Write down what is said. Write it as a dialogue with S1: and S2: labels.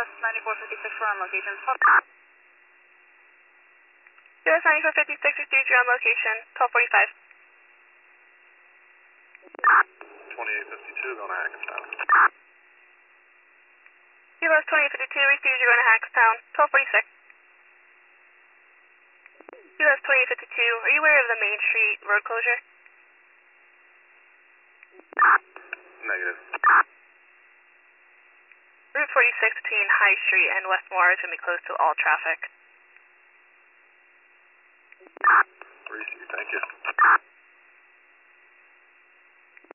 S1: US 9456 for on location.
S2: US 9456 received you on location, 1245.
S3: 2852 going to Hackettstown.
S2: US 2852 received you going to Hackettstown, 1246. US 2852, are you aware of the Main Street road closure?
S3: Negative.
S2: Route 46 between High Street and Westmore is going to be closed to all traffic.
S3: 3C, thank you.